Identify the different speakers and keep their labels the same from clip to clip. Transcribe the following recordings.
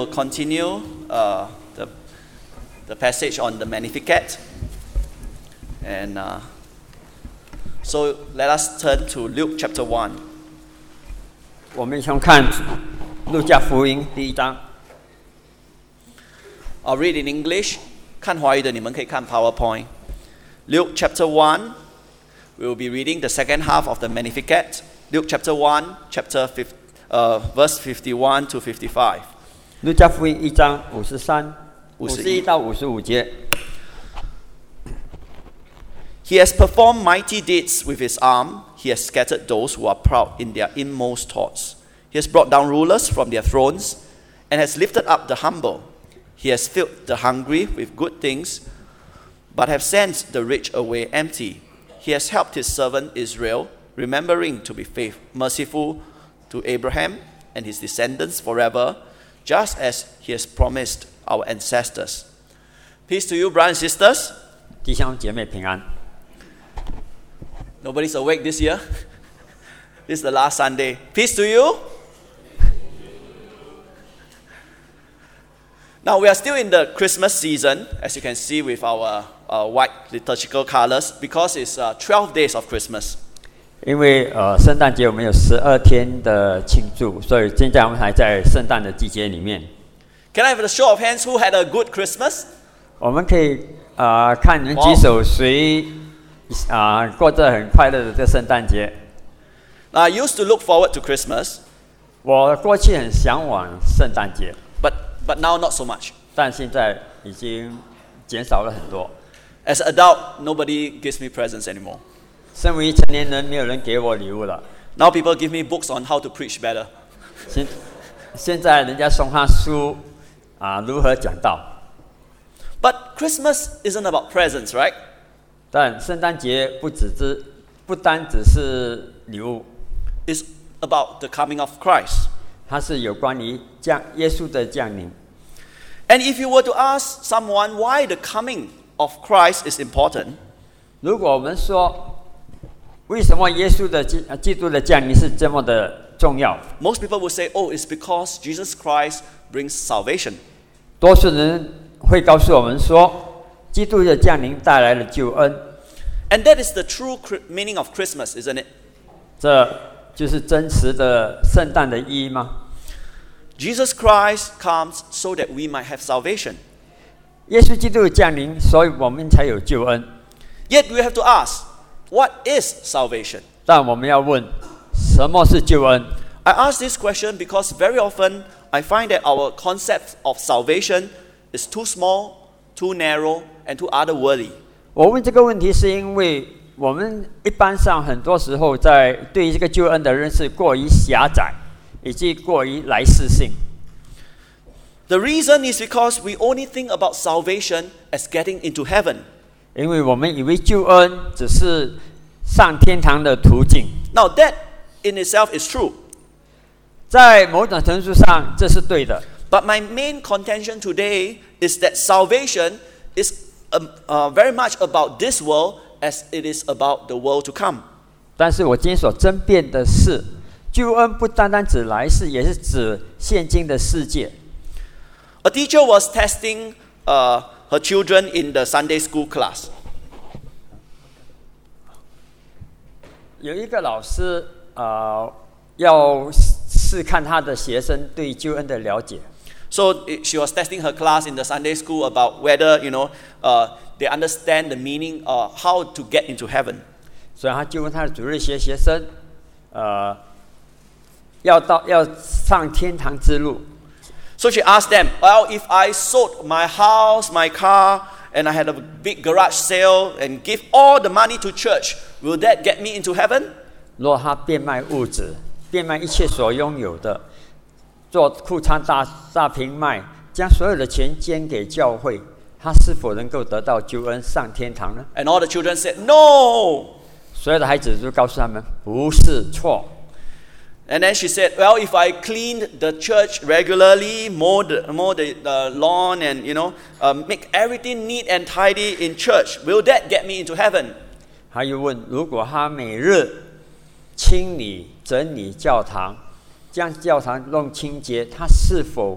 Speaker 1: will continue the passage on the Magnificat. And so let us turn to Luke chapter 1.
Speaker 2: 我们先看路加福音第1章。
Speaker 1: I'll read in English. 看华语的你们可以看 PowerPoint. Luke chapter 1. We will be reading the second half of the Magnificat. Luke chapter 1, verse 51 to 55.
Speaker 2: 路加福音1章51到55节。
Speaker 1: He has performed mighty deeds with his arm. He has scattered those who are proud in their inmost thoughts. He has brought down rulers from their thrones and has lifted up the humble. He has filled the hungry with good things, but have sent the rich away empty. He has helped his servant Israel, remembering to be merciful to Abraham and his descendants forever, just as he has promised our ancestors. Peace to you, brothers and sisters.
Speaker 2: 弟兄姐妹平安。
Speaker 1: Nobody's awake this year. This is the last Sunday. Peace to you. Now we are still in the Christmas season, as you can see with our white liturgical colors, because it's 12 days of Christmas.
Speaker 2: 因为圣诞节我们有12天的庆祝，所以现在我们还在圣诞的季节里面。
Speaker 1: Can I have a show of hands who had a good Christmas?
Speaker 2: 我们可以看你们举手谁过着很快乐的这圣诞节。
Speaker 1: I used to look forward to Christmas.
Speaker 2: 我过去很向往圣诞节。
Speaker 1: But now not so much.
Speaker 2: 但现在已经减少了很多。
Speaker 1: As an adult, nobody gives me presents anymore.
Speaker 2: 身为成年人，没有人给我礼物了。
Speaker 1: Now people give me books on how to preach better.
Speaker 2: 现在人家送他书如何讲道。
Speaker 1: But Christmas isn't about presents, right?
Speaker 2: 但圣诞节不单只是礼物。
Speaker 1: It's about the coming of Christ.
Speaker 2: 它是有关于耶稣的降临。
Speaker 1: And if you were to ask someone why the coming of Christ is important,
Speaker 2: 如果我们说为什么耶稣的基督的降临是这么的重要
Speaker 1: most people would say, oh, it's because Jesus Christ brings salvation.
Speaker 2: 多数人会告诉我们说，基督的降临带来了救恩。
Speaker 1: And that is the true meaning of Christmas, isn't it?
Speaker 2: 这就是真实的圣诞的意义吗？
Speaker 1: Jesus Christ comes so that we might have salvation.
Speaker 2: 耶稣基督的降临，所以我们才有救恩。
Speaker 1: Yet we have to ask, what is salvation?
Speaker 2: 但我们要问，什么是救恩？
Speaker 1: I ask this question because very often I find that our concept of salvation is too small, too narrow, and too otherworldly.
Speaker 2: 我问这个问题是因为我们一般上很多时候在对于这个救恩的认识过于狭窄，以及过于来世性。
Speaker 1: The reason is because we only think about salvation as getting into heaven.
Speaker 2: 因为我们以为救恩只是上天堂的途径。
Speaker 1: Now that in itself is true.
Speaker 2: 在某种程度上，这是对的。
Speaker 1: But my main contention today is that salvation is very much about this world as it is about the world to come.
Speaker 2: 但是我今天所争辩的是，救恩不单单指来世，也是指现今的世界。
Speaker 1: A teacher was testing her children in the Sunday school class.
Speaker 2: 有一个老师要试看他的学生对救恩的了解。
Speaker 1: So she was testing her class in the Sunday school about whether they understand the meaning of how to get into heaven.
Speaker 2: 所以他就问他的主日学学生，要上天堂之路。
Speaker 1: So she asked them, well, if I sold my house, my car, and I had a big garage sale and give all the money to church, will that get me into heaven?
Speaker 2: 若他变卖物质，变卖一切所拥有的，做库仓大平卖，将所有的钱捐给教会，他是否能够得到救恩上天堂呢？
Speaker 1: And all the children said, no.
Speaker 2: 所有的孩子就告诉他们，不是错。
Speaker 1: And then she said, well, if I cleaned the church regularly, mow the lawn and, make everything neat and tidy in church, will that get me into heaven?
Speaker 2: 他又问，如果他每日清理整理教堂，将教堂弄清洁，他是否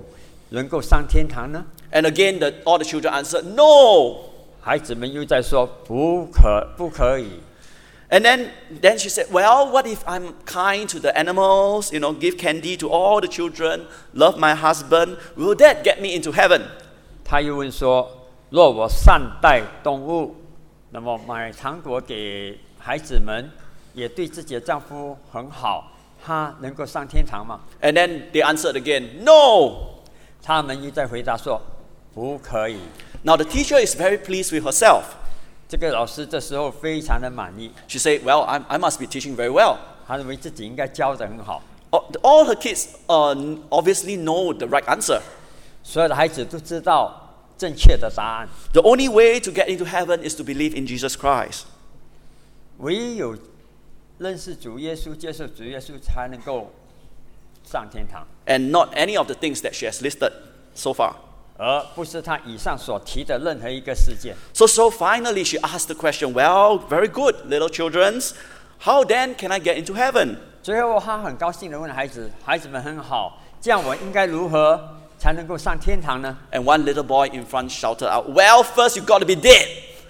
Speaker 2: 能够上天堂呢？
Speaker 1: And again, all the children answered, No.
Speaker 2: 孩子们又在说不可以。
Speaker 1: And then she said, Well, what if I'm kind to the animals, give candy to all the children, love my husband? Will that get me into heaven?
Speaker 2: 他又问说：若我善待动物，那么买糖果给孩子们，也对自己的丈夫很好，他能够上天堂吗？
Speaker 1: And then they answered again, No.
Speaker 2: 他们又在回答说不可以。
Speaker 1: Now the teacher is very pleased with herself.
Speaker 2: 这个老师这时候非常的满意，
Speaker 1: She said, Well, I must be teaching very well.
Speaker 2: 他认为自己应该教得很好。
Speaker 1: All her kids obviously know the right answer.
Speaker 2: 所有的孩子都知道正确的答案。
Speaker 1: The only way to get into heaven is to believe in Jesus Christ.
Speaker 2: 唯有认识主耶稣、接受主耶稣，才能够上天堂，
Speaker 1: And not any of the things that she has listed so far.
Speaker 2: 而不是他以上所提的任何一个事件。
Speaker 1: So finally she asked the question, Well, very good, little children. How then can I get into heaven?
Speaker 2: 最后他很高兴地问孩子们很好，这样我应该如何才能够上天堂呢？
Speaker 1: And one little boy in front shouted out, Well, first you got to be dead.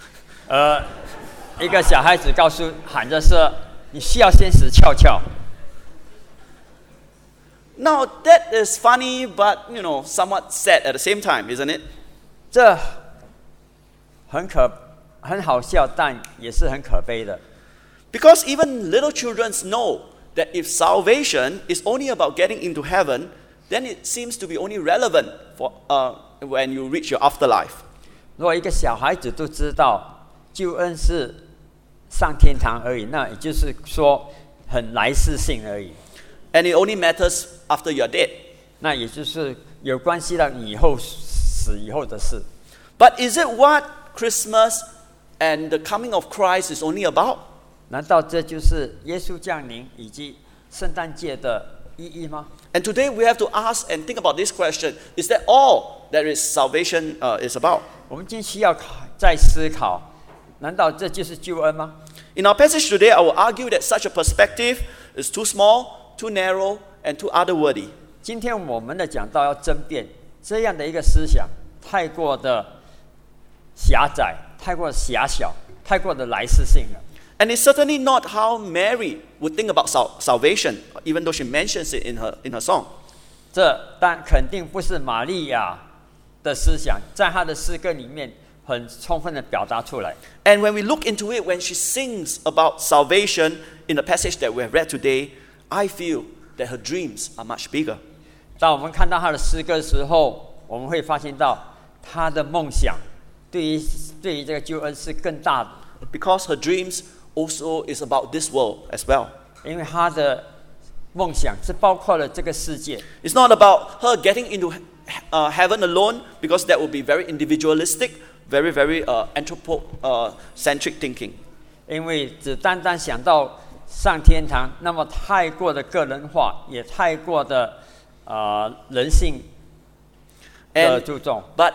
Speaker 2: 一个小孩子喊着说：“你需要先死翘翘。”
Speaker 1: Now that is funny, but somewhat sad at the same time, isn't it?
Speaker 2: 这很好笑，但也是很可悲的。
Speaker 1: Because even little children know that if salvation is only about getting into heaven, then it seems to be only relevant for when you reach your afterlife.
Speaker 2: 如果一个小孩子都知道救恩是上天堂而已，那也就是说很来世性而已。
Speaker 1: And it only matters after you are dead.
Speaker 2: 那也就是有关系到你以后死以后的事。
Speaker 1: But is it what Christmas and the coming of Christ is only about?
Speaker 2: 难道这就是耶稣降临以及圣诞节的意义吗？
Speaker 1: And today we have to ask and think about this question. Is that all that is salvation is about?
Speaker 2: 我们今天需要再思考，难道这就是救恩吗？
Speaker 1: In our passage today, I will argue that such a perspective is too small, too narrow, and too otherworldly.
Speaker 2: 今天我们的讲道要争辩这样的一个思想，太过的狭窄，太过的狭小，太过的来世性了。
Speaker 1: And it's certainly not how Mary would think about salvation, even though she mentions it in her song.
Speaker 2: 这但肯定不是玛利亚的思想，在她的诗歌里面很充分的表达出来。
Speaker 1: And when we look into it, when she sings about salvation in the passage that we have read today, I feel that her dreams are much bigger.
Speaker 2: 当我们看到她的诗歌的时候，我们会发现到她的梦想对于这个救恩是更大的，
Speaker 1: Because her dreams also is about this world as well.
Speaker 2: 因为她的梦想是包括了这个世界。
Speaker 1: It's not about her getting into heaven alone, because that would be very individualistic, very, very anthropocentric thinking.
Speaker 2: 因为只单单想到上天堂，那么太过的个人化，也太过的人性的注重。
Speaker 1: But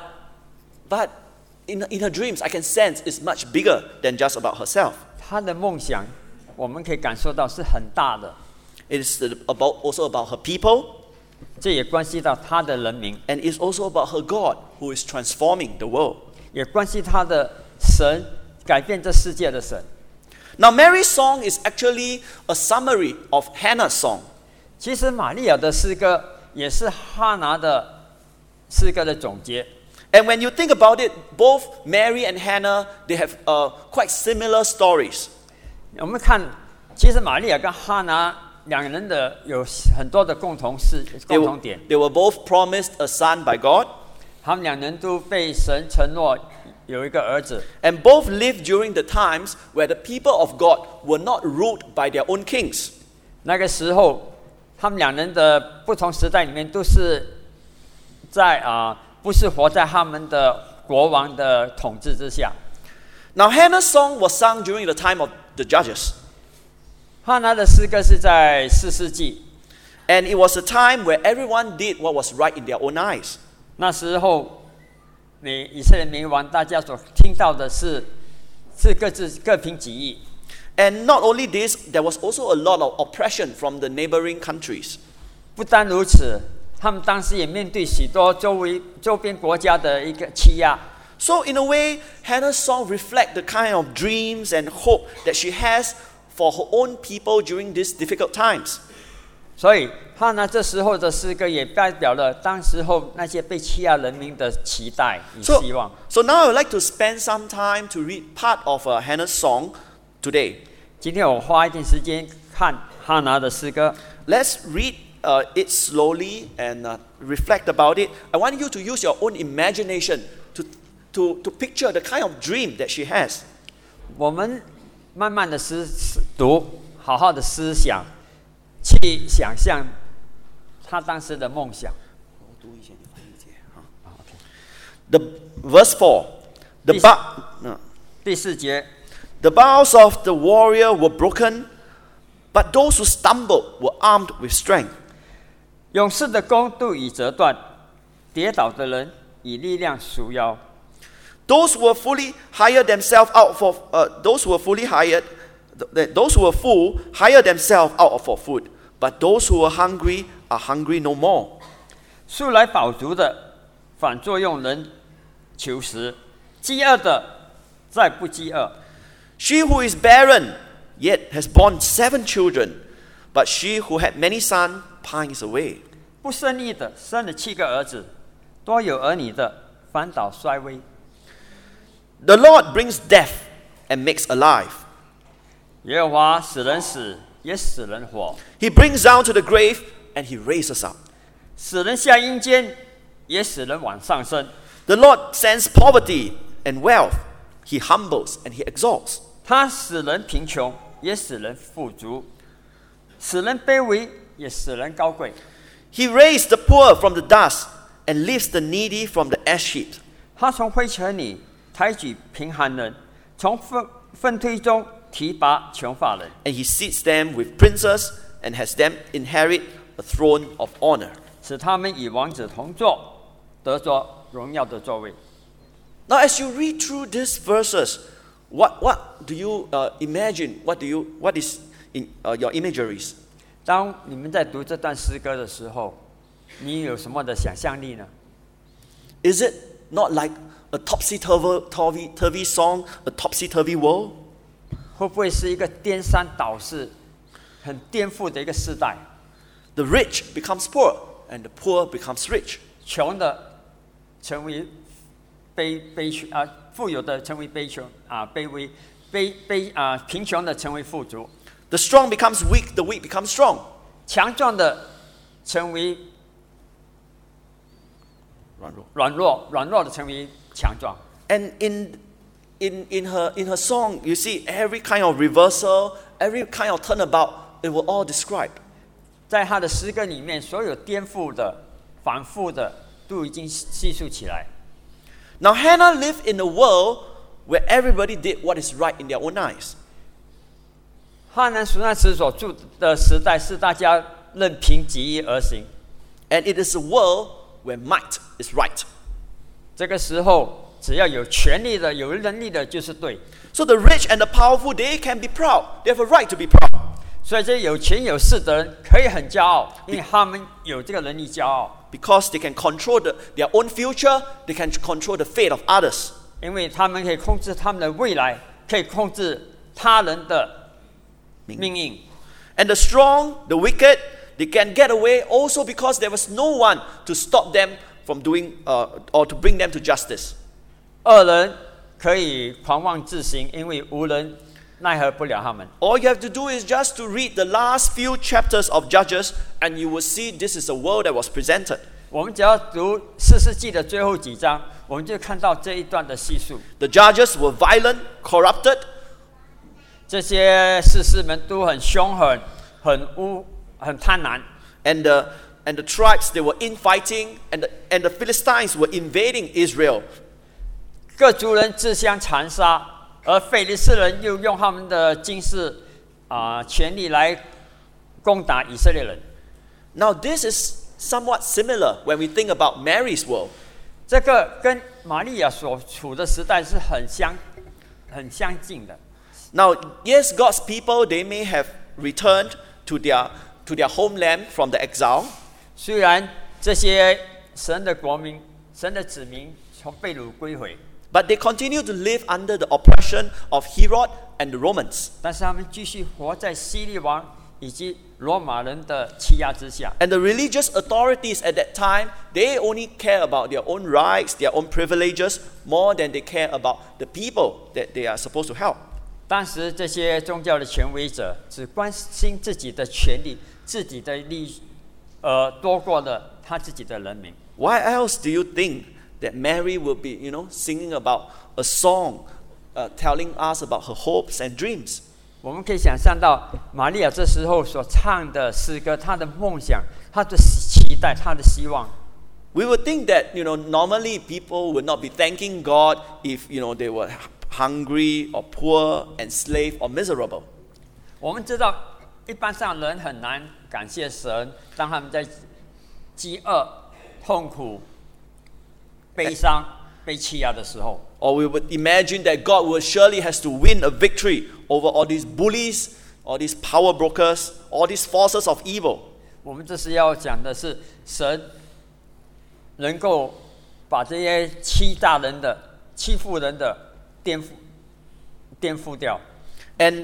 Speaker 1: in her dreams, I can sense it's much bigger than just about herself.
Speaker 2: 她的梦想，我们可以感受到是很大的。
Speaker 1: It is also about her people,
Speaker 2: 这也关系到她的人民，
Speaker 1: and it's also about her God, who is transforming the world.
Speaker 2: 也关系她的神改变这世界的神。
Speaker 1: Now, Mary's song is actually a summary of Hannah's song.
Speaker 2: 其实玛利亚的诗歌也是哈拿的诗歌的总结。
Speaker 1: And when you think about it, both Mary and Hannah, they have quite similar stories.
Speaker 2: 我们看，其实玛利亚跟哈拿两人的有很多的共同点。
Speaker 1: They were both promised a son by God,
Speaker 2: 他们两人都被神承诺有一个儿子，
Speaker 1: and both lived during the times where the people of God were not ruled by their own kings.
Speaker 2: 那个时候，他们两人的不同时代里面都是在不是活在他们的国王的统治之下。
Speaker 1: Now, Hannah's song was sung during the time of the judges,
Speaker 2: 哈拿的诗歌是在4世纪，
Speaker 1: and it was a time where everyone did what was right in their own eyes.
Speaker 2: 那时候以色列民王大家所听到的是各凭己意。
Speaker 1: And not only this, there was also a lot of oppression from the neighboring countries.
Speaker 2: 不单如此， 他们当时也面对许多周边国家的一个欺压。
Speaker 1: So in a way, Hannah's song reflects the kind of dreams and hope that she has for her own people during these difficult times.
Speaker 2: 所以哈拿这时候的诗歌也代表了当时候那些被欺压人民的期待与希望。
Speaker 1: So now I would like to spend some time to read part of Hannah's song today.
Speaker 2: 今天我花一点时间看哈拿的诗歌。
Speaker 1: Let's read it slowly and reflect about it. I want you to use your own imagination to picture the kind of dream that she has.
Speaker 2: 我们慢慢的读，好好的思想，去想象他当时的梦想。
Speaker 1: The verse 4.
Speaker 2: 第4节
Speaker 1: The bows of the warrior were broken, but those who stumbled were armed with strength.
Speaker 2: 勇士的弓都已折断，跌倒的人以力量束腰。
Speaker 1: Those who were fully hired themselves out for those who were full hired themselves out for food, but those who were hungry are hungry no more.
Speaker 2: 素来饱足的，反作用人求食；饥饿的，再不饥饿。
Speaker 1: She who is barren yet has borne 7 children, but she who had many sons pines away.
Speaker 2: 不生育的生了7个儿子，多有儿女的反倒衰微。
Speaker 1: The Lord brings death and makes alive.
Speaker 2: 耶和华使人死，也使人活；
Speaker 1: He brings down to the grave and he raises up.
Speaker 2: 使人下阴间，也使人往上升。
Speaker 1: The Lord sends poverty and wealth. He humbles and he exalts.
Speaker 2: 他使人贫穷，也使人富足；使人卑微，也使人高贵。
Speaker 1: He raised the poor from the dust and lifts the needy from the ash heap.
Speaker 2: 他从灰尘里抬举贫寒人，从粪堆中提拔穷乏人。
Speaker 1: And he seats them with princes and has them inherit a throne of honor.
Speaker 2: 使他们与王子同坐，得着荣耀的座位。
Speaker 1: Now, as you read through these verses, what do you imagine? What is in your imageries?
Speaker 2: 当你们在读这段诗歌的时候，你有什么的想象力呢？
Speaker 1: Is it not like a topsy-turvy song, a topsy-turvy world?
Speaker 2: 会不会是一个颠三倒四、很颠覆的一个时代？
Speaker 1: The rich becomes poor, and the poor becomes rich.
Speaker 2: 穷的成为富有的成为卑穷卑微，贫穷的成为富足。
Speaker 1: The strong becomes weak, the weak becomes strong.
Speaker 2: 强壮的成为软弱的成为强壮。
Speaker 1: And in her song, you see every kind of reversal, every kind of turnabout, it will all describe.
Speaker 2: 在他的诗歌里面，所有颠覆的、反复的，都已经叙述起来。
Speaker 1: Now Hannah lived in a world where everybody did what is right in their own eyes.
Speaker 2: 哈南属那时所住的时代是大家任凭己意而行，
Speaker 1: And it is a world where might is right.
Speaker 2: 这个时候只要有权力的、有能力的，就是对。
Speaker 1: So the rich and the powerful, they can be proud. They have a right to be proud.
Speaker 2: 所以这些有权有势的人可以很骄傲，因为他们有这个能力骄傲。
Speaker 1: Because they can control their own future, they can control the fate of others.
Speaker 2: 因为他们可以控制他们的未来，可以控制他人的命运。
Speaker 1: And the strong, the wicked, they can get away also because there was no one to stop them from doing or to bring them to justice.
Speaker 2: 恶人可以狂妄自行，因为无人奈何不了他们。
Speaker 1: All you have to do is just to read the last few chapters of Judges, and you will see this is a world that was presented.
Speaker 2: 我们只要读士师记的最后几章，我们就看到这一段的叙述。
Speaker 1: The judges were violent, corrupted.
Speaker 2: 这些士师们都很凶狠、很贪婪。
Speaker 1: And the tribes, they were infighting, and the Philistines were invading Israel.
Speaker 2: 各族人自相残杀，而非利士人又用他们的军事权力来攻打以色列人。
Speaker 1: Now this is somewhat similar when we think about Mary's world.
Speaker 2: 这个跟玛利亚所处的时代是很相近的。
Speaker 1: Now, yes, God's people, they may have returned to their homeland from the exile.
Speaker 2: 虽然这些神的国民、神的子民从被掳归回，
Speaker 1: But they continue to live under the oppression of Herod and the Romans.
Speaker 2: 但是他们继续活在希律王以及罗马人的欺压之下。
Speaker 1: And the religious authorities at that time, they only care about their own rights, their own privileges, more than they care about the people that they are supposed to help.
Speaker 2: 当时这些宗教的权威者只关心自己的权利、自己的利益，多过了他自己的人民。
Speaker 1: Why else do you think that Mary will be, singing about a song, telling us about her hopes and dreams?
Speaker 2: 我们可以想象到玛利亚这时候所唱的诗歌，她的梦想、她的期待、她的希望。
Speaker 1: We would think that, normally people would not be thanking God if, they were hungry or poor, enslaved or miserable.
Speaker 2: 我们知道，一般上人很难感谢神，当他们在饥饿、痛苦、悲伤、被欺压的时候。
Speaker 1: Or we would imagine that God will surely has to win a victory over all these bullies, all these power brokers, all these forces of evil.
Speaker 2: 我们这是要讲的是，神能够把这些欺诈人的、欺负人的颠覆掉。
Speaker 1: And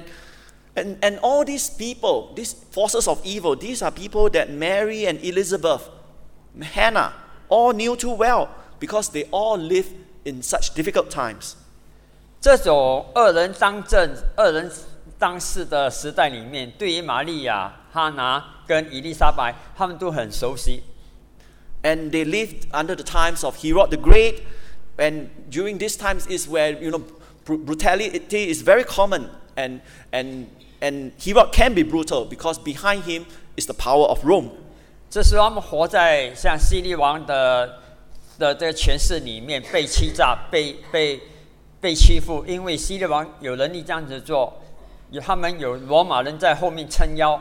Speaker 1: all these people, these forces of evil, these are people that Mary and Elizabeth, Hannah, all knew too well because they all lived in such difficult times.
Speaker 2: 这种恶人当政、恶人当事的时代里面，对于玛利亚、哈拿跟以利沙白，他们都很熟悉。
Speaker 1: And they lived under the times of Herod the Great, and during these times is where brutality is very common, and Herod can be brutal because behind him is the power of Rome.
Speaker 2: 这时候他们活在像希律王的这个权势里面，被欺诈、被欺负，因为希律王有能力这样子做，他们有罗马人在后面撑腰。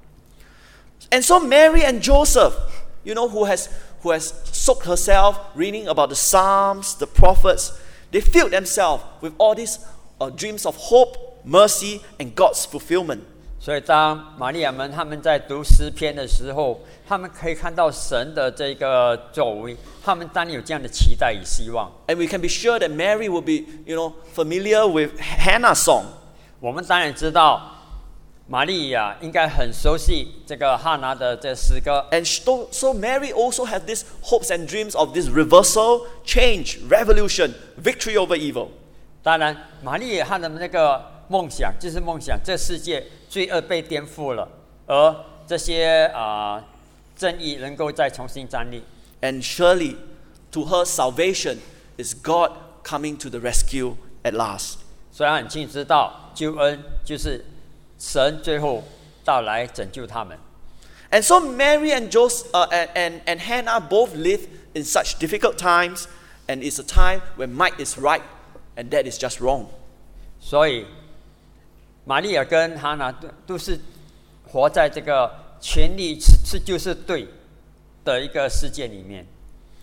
Speaker 1: And so Mary and Joseph, who has soaked herself reading about the Psalms, the prophets, they filled themselves with all these dreams of hope, mercy, and God's fulfillment.
Speaker 2: 所以当玛利亚们他们在读诗篇的时候，他们可以看到神的这个作为，他们当然有这样的期待与希望。
Speaker 1: And we can be sure that Mary will be, familiar with Hannah's song.
Speaker 2: 我们当然知道，玛利亚应该很熟悉这个哈拿的这诗歌。
Speaker 1: And so Mary also had these hopes and dreams of this reversal, change, revolution, victory over evil.
Speaker 2: 当然，玛利亚她的那个梦想就是梦想，这世界罪恶被颠覆了，而这些正义能够再重新站立。
Speaker 1: And surely, to her, salvation is God coming to the rescue at last.
Speaker 2: 虽然很清楚知道救恩就是神最后到来拯救他们。
Speaker 1: And so Mary and Joseph and Hannah both lived in such difficult times, and it's a time when might is right and that is just wrong.
Speaker 2: 所以，玛利亚跟哈拿都是活在这个权力是就是对的一个世界里面。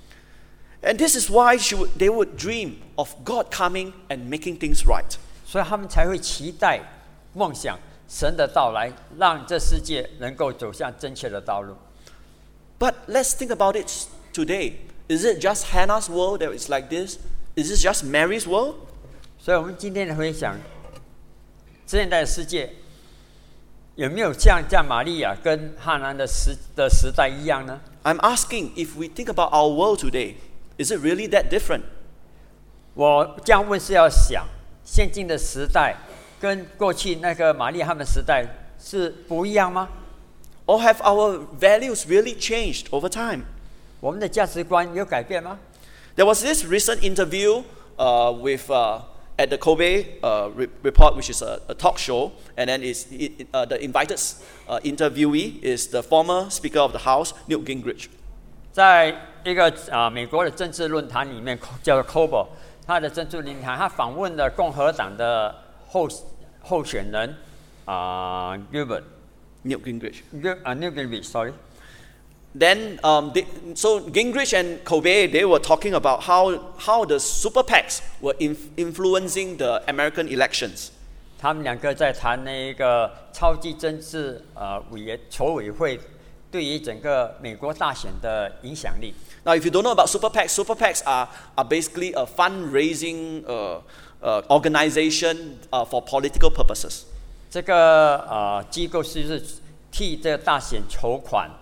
Speaker 1: And this is why they would dream of God coming and making things right.
Speaker 2: 所以他们才会期待、梦想神的到来，让这世界能够走向正确的道路。
Speaker 1: But let's think about it today. Is it just Hannah's world that is like this? Is this just Mary's world?
Speaker 2: 所以我们今天的回想，现代的世界有没有像玛利亚跟哈拿的时代一样呢？
Speaker 1: I'm asking, if we think about our world today, is it really that different?
Speaker 2: 我这样问是要想，现今的时代跟过去那个玛利亚他们时代是不一样吗？
Speaker 1: Or have our values really changed over time?
Speaker 2: 我们的价值观有改变吗？
Speaker 1: There was this recent interview at the Kobe Report, which is a talk show, and then the invited interviewee is the former Speaker of the House, Newt Gingrich.
Speaker 2: 在一个美国的政治论坛里面，叫做 Kobe， 他的政治论坛，他访问了共和党的候选人
Speaker 1: Newt
Speaker 2: Gingrich，sorry。
Speaker 1: Then, so Gingrich and Kobe, they were talking about how the super PACs were influencing the American elections.
Speaker 2: 他们两个在谈那个超级政治筹委会对于整个美国大选的影响力。
Speaker 1: Now, if you don't know about super PACs are basically a fundraising organization for political purposes.
Speaker 2: 这个机构是替这个大选筹款。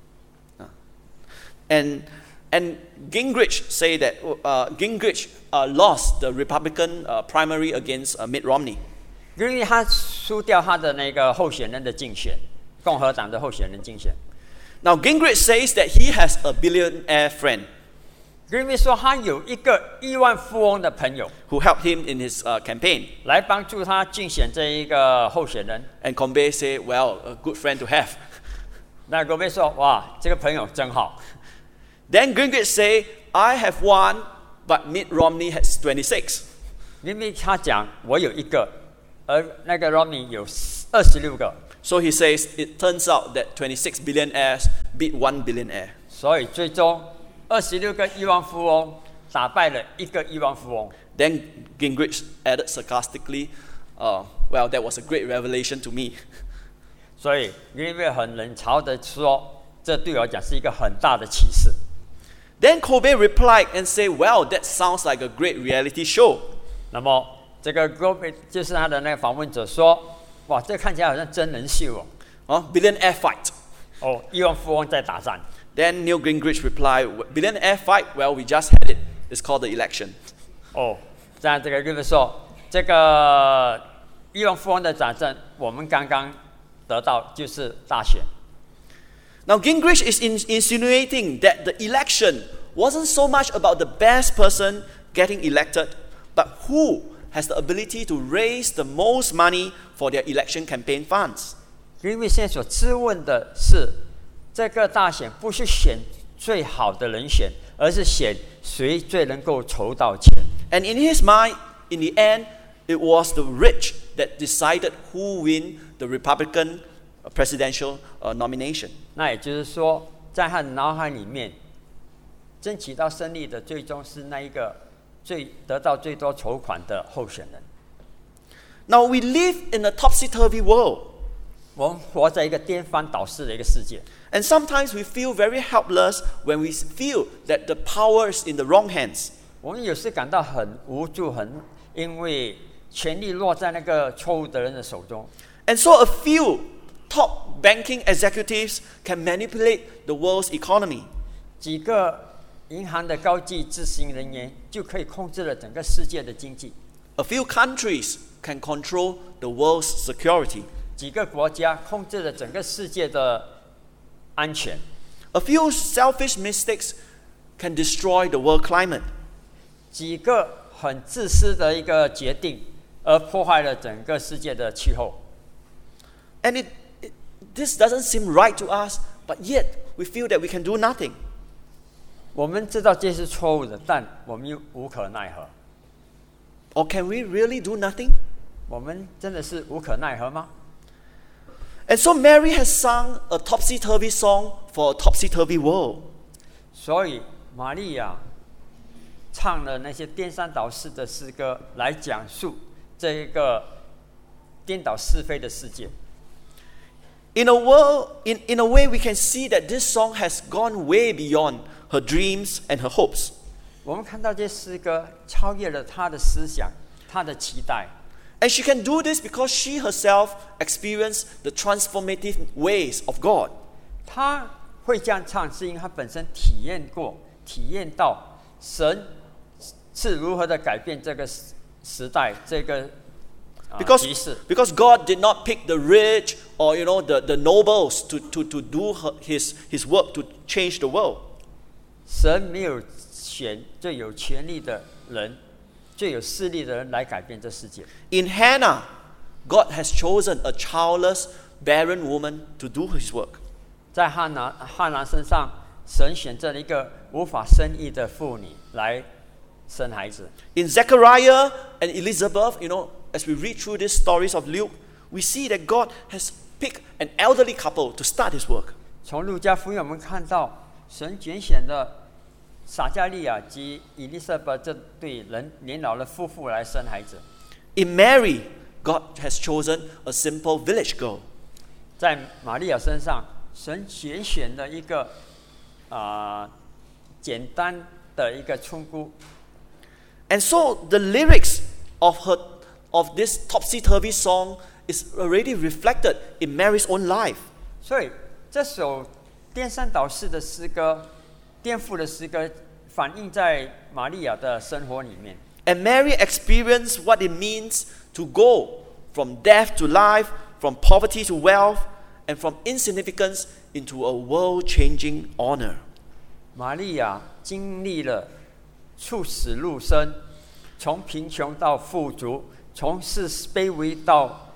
Speaker 1: And Gingrich say that Gingrich lost the Republican primary against Mitt Romney.
Speaker 2: 因为他输掉他的那个候选人的竞选，共和党的候选人竞选。
Speaker 1: Now Gingrich says that he has a billionaire friend.
Speaker 2: 因为说他有一个亿万富翁的朋友
Speaker 1: who helped him in his campaign.
Speaker 2: 来帮助他竞选这一个候选人。
Speaker 1: And Combet say, well, a good friend to have.
Speaker 2: 那戈贝说：“哇，这个朋友真好。”
Speaker 1: Then Gingrich say, I have one, but Mitt Romney has 26.
Speaker 2: 因为他讲我有一个，而那个 Romney 有26个。
Speaker 1: So he says, it turns out that 26 billionaires beat 1 billionaire.
Speaker 2: 所以最终26个亿万富翁打败了一个亿万富翁。
Speaker 1: Then Gingrich added sarcastically, well, that was a great revelation to me.
Speaker 2: 所以因为很冷嘲的说，这对我讲是一个很大的启示。
Speaker 1: Then Combet replied and said, well, that sounds like a great reality show.
Speaker 2: 那么这个 Combet 就是他的那个访问者说，哇，这看起来好像真人秀哦。
Speaker 1: Billionaire fight.
Speaker 2: 哦，亿万富翁在打战。
Speaker 1: Then Newt Gingrich replied, billionaire fight? Well, we just had it. It's called the election.
Speaker 2: 哦，这样这个就是说，这个亿万富翁的战争，我们刚刚得到就是大选。
Speaker 1: Now Gingrich is insinuating that the election wasn't so much about the best person getting elected, but who has the ability to raise the most money for their election campaign funds.
Speaker 2: 因为现在所质问的是，这个大选不是选最好的人选，而是选谁最能够筹到钱。
Speaker 1: And in his mind, in the end, it was the rich that decided who win the Republican presidential nomination.
Speaker 2: 那也就是说，在他的脑海里面，争取到胜利的最终是那一个得到最多筹款的候选人。
Speaker 1: Now we live in a topsy-turvy world.
Speaker 2: 我们活在一个颠翻倒视的一个世界。
Speaker 1: And sometimes we feel very helpless when we feel that the power is in the wrong hands.
Speaker 2: 我们有时感到很无助，因为权力落在那个错误的人的手中。
Speaker 1: And so a few top banking executives can manipulate the world's economy.
Speaker 2: 几个银行的高级执行人员就可以控制了整个世界的经济。
Speaker 1: A few countries can control the world's security.
Speaker 2: 几个国家控制了整个世界的安全。
Speaker 1: A few selfish mistakes can destroy the world climate.
Speaker 2: 几个很自私的一个决定，而破坏了整个世界的气候。
Speaker 1: And this doesn't seem right to us, but yet we feel that we can do nothing.
Speaker 2: 我们知道这是错误的，但我们又无可奈何。
Speaker 1: Or can we really do nothing?
Speaker 2: 我们真的是无可奈何吗？
Speaker 1: And so Mary has sung a topsy-turvy song for a topsy-turvy world.
Speaker 2: 所以玛利亚唱了那些颠三倒四的诗歌，来讲述这一个颠倒是非的世界。
Speaker 1: In a way, we can see that this song has gone way beyond her dreams and her hopes.
Speaker 2: 我们看到这诗歌超越了她的思想，她的期待。
Speaker 1: And she can do this because she herself experienced the transformative ways of God.
Speaker 2: 她会这样唱，是因为她本身体验到神是如何的改变这个时代，这个局势。
Speaker 1: Because God did not pick the rich or the nobles to do his work to change the world.
Speaker 2: 神没有选最有权力的人、最有势力的人来改变这世界。
Speaker 1: In Hannah, God has chosen a childless, barren woman to do his work.
Speaker 2: 在汉拿身上，神选择了一个无法生育的妇女来生孩子。
Speaker 1: In Zechariah and Elizabeth, as we read through these stories of Luke, we see that God has picked an elderly couple to start his work.
Speaker 2: 从路加福音我们看到，神拣选了撒迦利亚及以利沙伯这对年老的夫妇来生孩子。
Speaker 1: In Mary, God has chosen a simple village girl.
Speaker 2: 在玛利亚身上， 神拣选的一个简单的一个村姑。
Speaker 1: And so the lyrics of this topsy-turvy song is already reflected in Mary's own life.
Speaker 2: 所以这首颠三倒四的诗歌、颠覆的诗歌，反映在玛利亚的生活里面。
Speaker 1: And Mary experienced what it means to go from death to life, from poverty to wealth, and from insignificance into a world-changing honor.
Speaker 2: 玛利亚经历了出死入生，从贫穷到富足，从是卑微到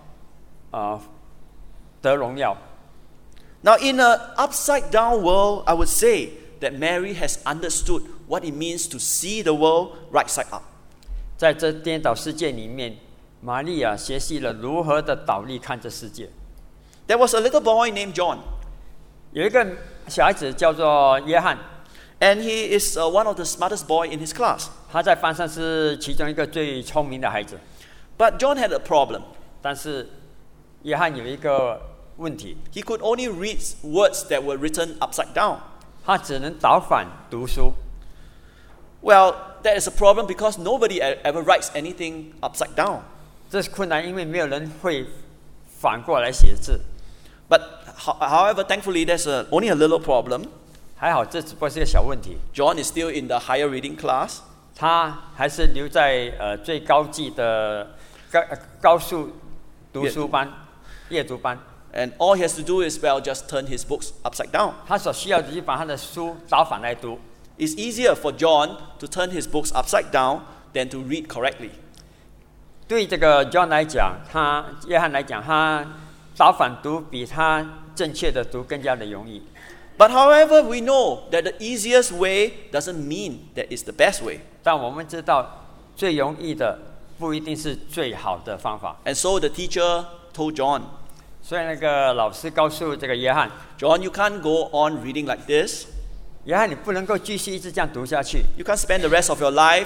Speaker 2: 得荣耀。
Speaker 1: Now, in an upside-down world, I would say that Mary has understood what it means to see the world right side up.
Speaker 2: 在这颠倒世界里面，玛利亚学习了如何的倒立看这世界。
Speaker 1: There was a little boy named John,
Speaker 2: 有一个小孩子叫做约翰，
Speaker 1: and he is one of the smartest boy in his class.
Speaker 2: 他在班上是其中一个最聪明的孩子。
Speaker 1: But John had a problem.
Speaker 2: 但是约翰有一个问题，
Speaker 1: He could only read words that were written upside down.
Speaker 2: 他只能倒反读书。
Speaker 1: Well, that is a problem because nobody ever writes anything upside down.
Speaker 2: 这是困难，因为没有人会反过来写字。
Speaker 1: But however, thankfully, there's only a little problem.
Speaker 2: 还好，这只不过是个小问题。
Speaker 1: John is still in the higher reading class.
Speaker 2: 他还是留在最高级的高数读书班、阅读班。
Speaker 1: And all he has to do is, well, just turn his books upside down.
Speaker 2: 他所需要的就把他的书倒反来读。
Speaker 1: It's easier for John to turn his books upside down than to read correctly.
Speaker 2: 对这个 John 来讲，约翰来讲，他倒反读比他正确的读更加的容易。
Speaker 1: But however, we know that the easiest way doesn't mean that it's the best way.
Speaker 2: 但我们知道，最容易的不一定是最好的方法。
Speaker 1: And so the teacher told John,
Speaker 2: 所以那个老师告诉这个约翰，
Speaker 1: John, you can't go on reading like this.
Speaker 2: 约翰，你不能够继续一直这样读下去。
Speaker 1: You can't spend the rest of your life,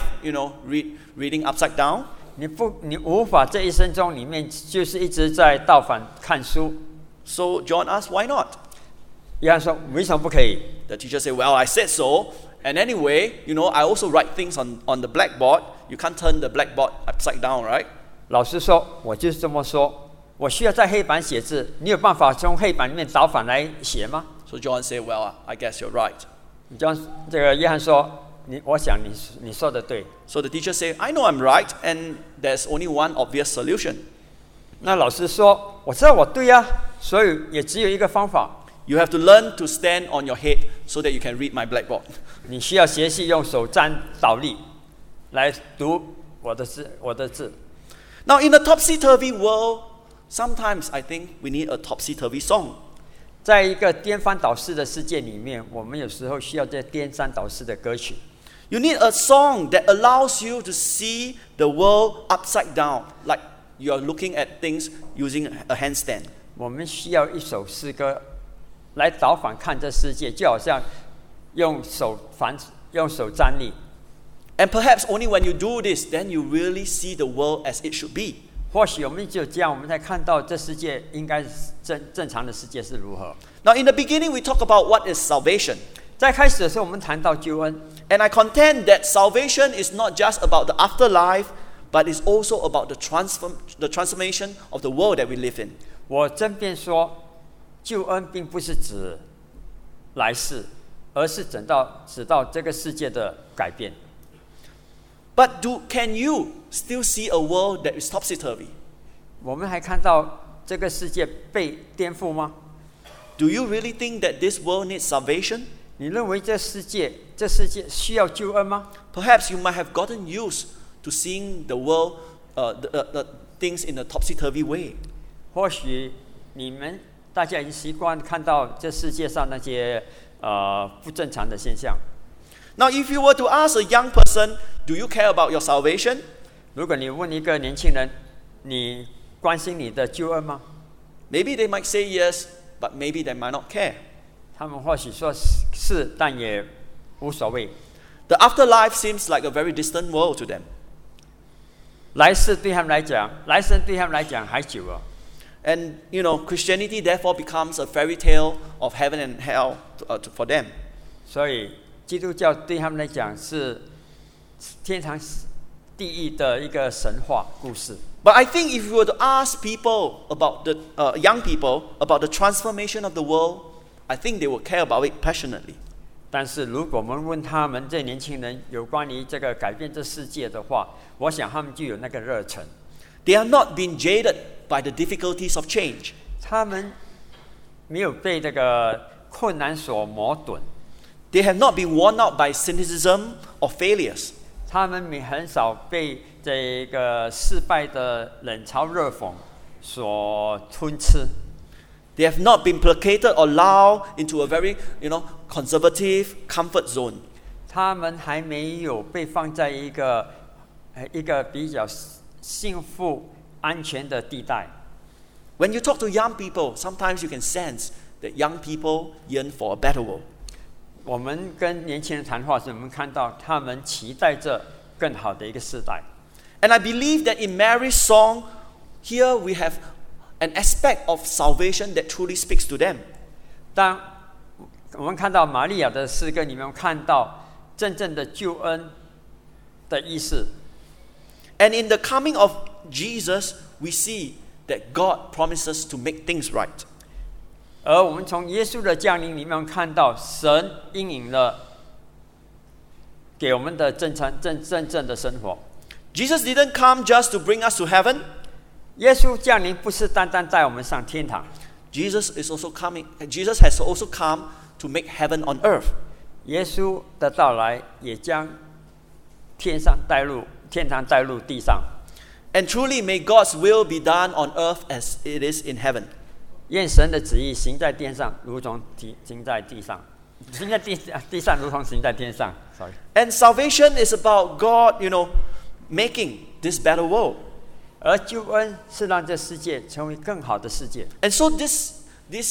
Speaker 1: reading upside down.
Speaker 2: 你无法这一生中里面就是一直在倒反看书。
Speaker 1: So John asked, why not?
Speaker 2: 约翰说：“为什么不可以？”
Speaker 1: The teacher said, well, I said so. And anyway, I also write things on the blackboard. You can't turn the blackboard upside down, right?
Speaker 2: 老师说：“我就是这么说。我需要在黑板写字，你有办法从黑板里面倒反来写吗？”
Speaker 1: So John said, well, I guess you're right.
Speaker 2: 这个约翰说：“我想你说的对。”
Speaker 1: So the teacher said, I know I'm right, and there's only one obvious solution.
Speaker 2: 那老师说：“我知道我对呀，所以也只有一个方法。”
Speaker 1: You have to learn to stand on your head so that you can read my blackboard.
Speaker 2: 你需要学习用手倒立来读我的字。
Speaker 1: Now, in a topsy-turvy world, sometimes I think we need a topsy-turvy song.
Speaker 2: 在一个颠翻倒四的世界里面，我们有时候需要这颠三倒四的歌曲。
Speaker 1: You need a song that allows you to see the world upside down, like you're looking at things using a handstand.
Speaker 2: 我们需要一首诗歌来倒反看这世界，就好像用手站立。
Speaker 1: And perhaps only when you do this, then you really see the world as it should be.
Speaker 2: 或许我们只有这样，我们才看到这世界应该是正常的世界是如何。
Speaker 1: Now, in the beginning, we talk about what is salvation.
Speaker 2: 在开始的时候，我们谈到救恩，
Speaker 1: And I contend that salvation is not just about the afterlife, but it's also about the transformation of the world that we live in.
Speaker 2: 我争辩说，救恩并不是指来世，而是指到这个世界的改变。
Speaker 1: But can you still see a world that is topsy-turvy?
Speaker 2: 我们还看到这个世界被颠覆吗？
Speaker 1: Do you really think that this world needs salvation?
Speaker 2: 你认为这世界需要救恩吗？
Speaker 1: Perhaps you might have gotten used to seeing the world, the things in a topsy-turvy way.
Speaker 2: 或许你们大家已经习惯看到这世界上那些不正常的现象。
Speaker 1: Now, if you were to ask a young person, do you care about your salvation?
Speaker 2: 如果你问一个年轻人，你关心你的救恩吗？
Speaker 1: Maybe they might say yes, but maybe they might not care.
Speaker 2: 他们或许说是，但也无所谓。
Speaker 1: The afterlife seems like a very distant world to them.
Speaker 2: 来世对他们来讲，来生对他们来讲还久了。
Speaker 1: And Christianity therefore becomes a fairy tale of heaven and hell for them.
Speaker 2: 所以基督教对他们来讲是天堂地狱的一个神话故事。
Speaker 1: But I think if you were to ask people about the young people about the transformation of the world, I think they would care about it passionately.
Speaker 2: 但是如果我们问他们这年轻人有关于这个改变这世界的话，我想他们就有那个热忱。
Speaker 1: They are not being jaded by the difficulties of change.
Speaker 2: 他们没有被这个困难所磨钝。
Speaker 1: They have not been worn out by cynicism or failures.
Speaker 2: 他们很少被这个失败的冷嘲热讽所吞吃。
Speaker 1: They have not been placated or lulled into a very, conservative comfort zone.
Speaker 2: 他们还没有被放在一个比较幸福安全的地带。
Speaker 1: When you talk to young people, sometimes you can sense that young people yearn for a better world.
Speaker 2: 我们跟年轻人谈话时，我们看到他们期待着更好的一个世代。
Speaker 1: And I believe that in Mary's song, here we have an aspect of salvation that truly speaks to them.
Speaker 2: 当我们看到玛利亚的诗歌里面，看到真正的救恩的意思。
Speaker 1: And in the coming of Jesus, we see that God promises to make things right.
Speaker 2: 而我们从耶稣的降临里面看到，神应允了给我们的真正的生活。
Speaker 1: Jesus didn't come just to bring us to heaven.
Speaker 2: 耶稣降临不是单单带我们上天堂。
Speaker 1: Jesus has also come to make heaven on earth.
Speaker 2: 耶稣的到来也将天堂带入地上。
Speaker 1: And truly, may God's will be done on earth as it is in heaven.
Speaker 2: 愿神的旨意行在天上，如同行在地上；行在地上，如同行在天上。Sorry.
Speaker 1: And salvation is about God, making this better world.
Speaker 2: 而救恩是让这世界成为更好的世界。
Speaker 1: And so this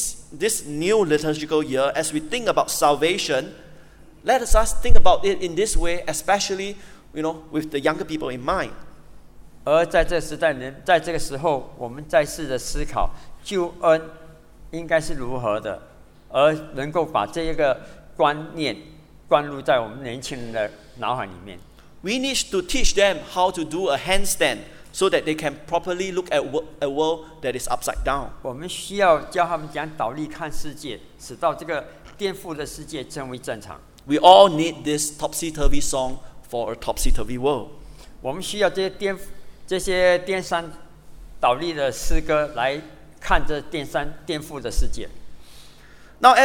Speaker 1: new liturgical year, as we think about salvation, let us think about it in this way, especially, with the younger people in mind.
Speaker 2: 而在这时代，在这个时候，我们再试着思考救恩应该是如何的，而能够把这一个观念灌入在我们年轻人的脑海里面。
Speaker 1: We need to teach them how to do a handstand so that they can properly look at a world that is upside down.
Speaker 2: 我们需要教他们讲倒立看世界，使到这个颠覆的世界成为正常。
Speaker 1: We all need this topsy-turvy song for a topsy-turvy world.
Speaker 2: 我们需要这些颠三倒立的诗歌来看这颠覆的世界。
Speaker 1: Now,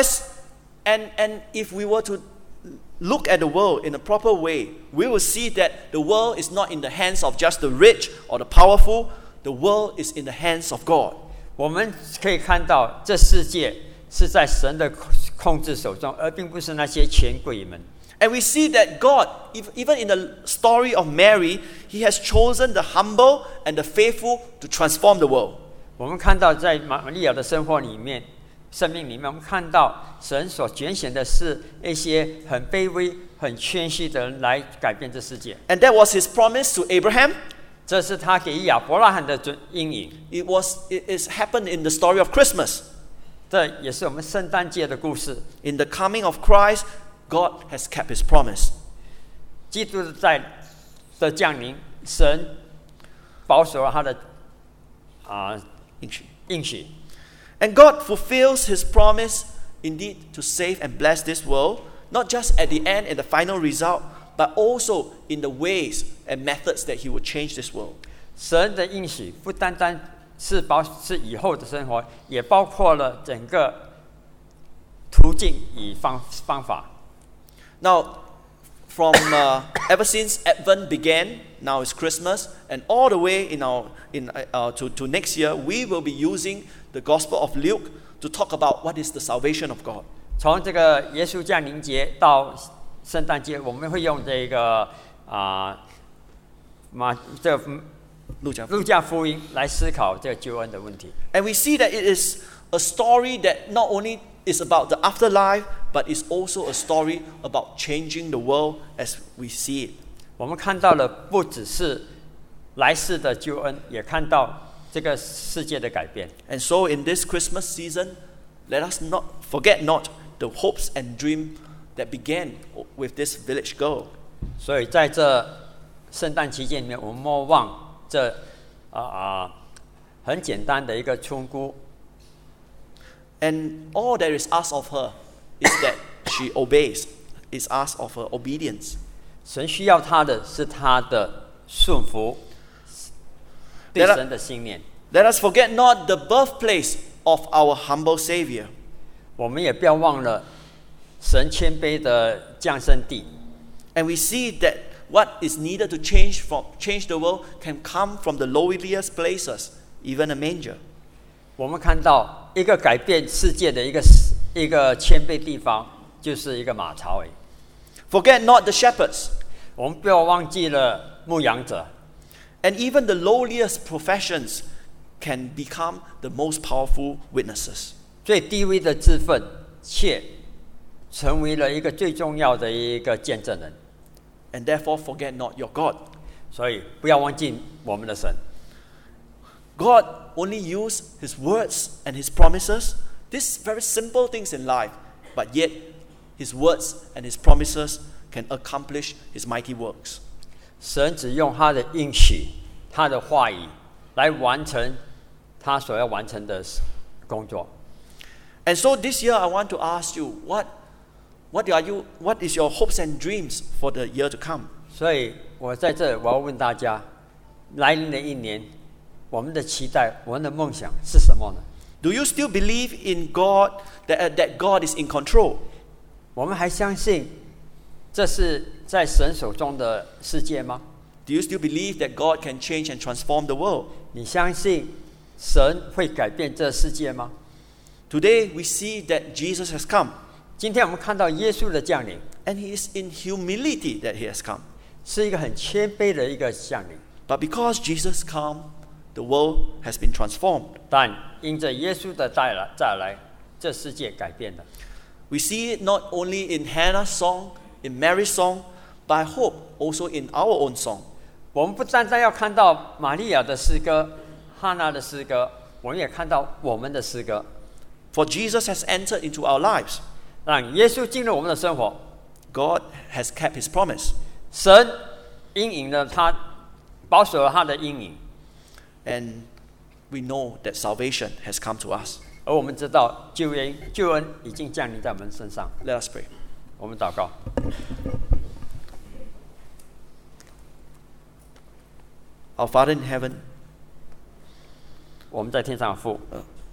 Speaker 1: and if we were to look at the world in a proper way, we will see that the world is not in the hands of just the rich or the powerful. The world is in the hands of God.
Speaker 2: 我们可以看到，这世界是在神的控制手中，而并不是那些权贵们。
Speaker 1: And we see that God, even in the story of Mary, He has chosen the humble and the faithful to transform the world.
Speaker 2: 我们看到在玛利亚的生命里面，我们看到神所拣选的是一些很卑微、很谦虚的人来改变这世界。
Speaker 1: And that was His promise to Abraham.
Speaker 2: 这是他给亚伯拉罕的应允。
Speaker 1: It is happened in the story of Christmas.
Speaker 2: 这也是我们圣诞节的故事。
Speaker 1: In the coming of Christ, God has kept His promise.
Speaker 2: 基督的降临，神保守了他的应许。
Speaker 1: And God fulfills His promise indeed to save and bless this world, not just at the end and the final result, but also in the ways and methods that He will change this world.
Speaker 2: 神的应许不单单是以后的生活，也包括了整个途径与方法。
Speaker 1: Now, from ever since Advent began, now it's Christmas, and all the way to next year, we will be using the Gospel of Luke to talk about what is the salvation of God.
Speaker 2: 从这个耶稣降临节到圣诞节，我们会用这个路加福音来思考这个救恩的问题。
Speaker 1: And we see that it is a story that not only is about the afterlife, but it's also a story about changing the world as we see it.
Speaker 2: 我们看到了不只是来世的救恩，也看到这个世界的改变。
Speaker 1: And so in this Christmas season, let us not forget not the hopes and dream that began with this village girl.
Speaker 2: 所以在这圣诞期间里面，我们莫忘这很简单的一个村姑。
Speaker 1: And all there is asked of her is that she obeys, is asked of her obedience.
Speaker 2: 神需要她的是她的顺服，对神的信念。
Speaker 1: Let us forget not the birthplace of our humble Savior.
Speaker 2: 我们也不要忘了神谦卑的降生地。
Speaker 1: And we see that what is needed to change the world can come from the lowliest places, even a manger.
Speaker 2: 我们看到一个改变世界的一个谦卑地方，就是一个马槽而已。
Speaker 1: Forget not the shepherds.
Speaker 2: 我们不要忘记了牧羊者。
Speaker 1: And even the lowliest professions can become the most powerful witnesses.
Speaker 2: 最低微的职分，却成为了一个最重要的一个见证人。
Speaker 1: And therefore forget not your God.
Speaker 2: 所以不要忘记我们的神。
Speaker 1: God only used His words and His promises, these very simple things in life, but yet His words and His promises can accomplish His mighty works.
Speaker 2: 神只用他的应许、他的话语来完成他所要完成的工作。
Speaker 1: And so this year I want to ask you, what is your hopes and dreams for the year to come?
Speaker 2: 所以我在这我要问大家，来临的一年，我们的期待、我们的梦想是什么呢？
Speaker 1: Do you still believe in God, that God is in control?
Speaker 2: 我们还相信这是在神手中的世界吗？
Speaker 1: Do you still believe that God can change and transform the world?
Speaker 2: 你相信神会改变这世界吗？
Speaker 1: Today we see that Jesus has come,
Speaker 2: 今天我们看到耶稣的降临，
Speaker 1: and He is in humility that He has come.
Speaker 2: 是一个很谦卑的一个降临。
Speaker 1: But because Jesus came, the world has been transformed.
Speaker 2: 但因着耶稣的再来，这世界改变了。
Speaker 1: We see it not only in Hannah's song, in Mary's song, but I hope also in our own song.
Speaker 2: 我们不单单要看到玛利亚的诗歌、哈娜的诗歌，我们也看到我们的诗歌。
Speaker 1: For Jesus has entered into our lives.
Speaker 2: 让耶稣进入我们的生活，
Speaker 1: God has kept His promise.
Speaker 2: 神应允了他，保守了他的应允，
Speaker 1: And we know that salvation has come to us.
Speaker 2: 而我们知道救恩已经降临在我们身上。
Speaker 1: Let us pray.
Speaker 2: 我们祷告。
Speaker 1: Our Father in heaven,
Speaker 2: 我们在天上的父，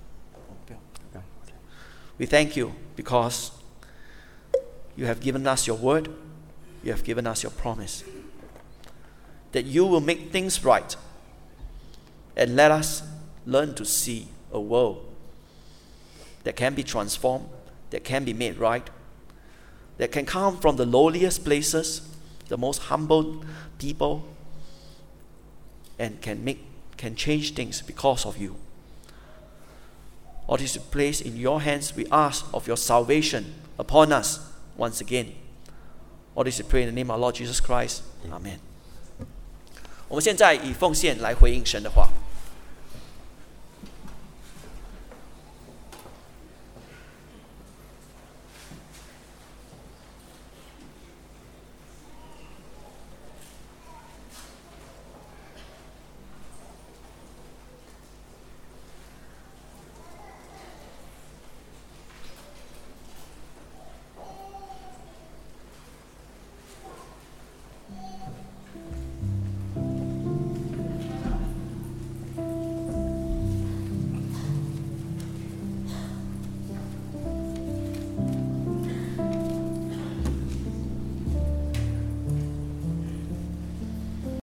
Speaker 1: we thank you because you have given us your word, you have given us your promise, that you will make things right, and let us learn to see a world that can be transformed, that can be made right, that can come from the lowliest places, the most humble people, and can change things because of you. All this is placed in your hands. We ask of your salvation upon us once again. All this we pray in the name of our Lord Jesus Christ. Amen. 我们现在以奉献来回应神的话。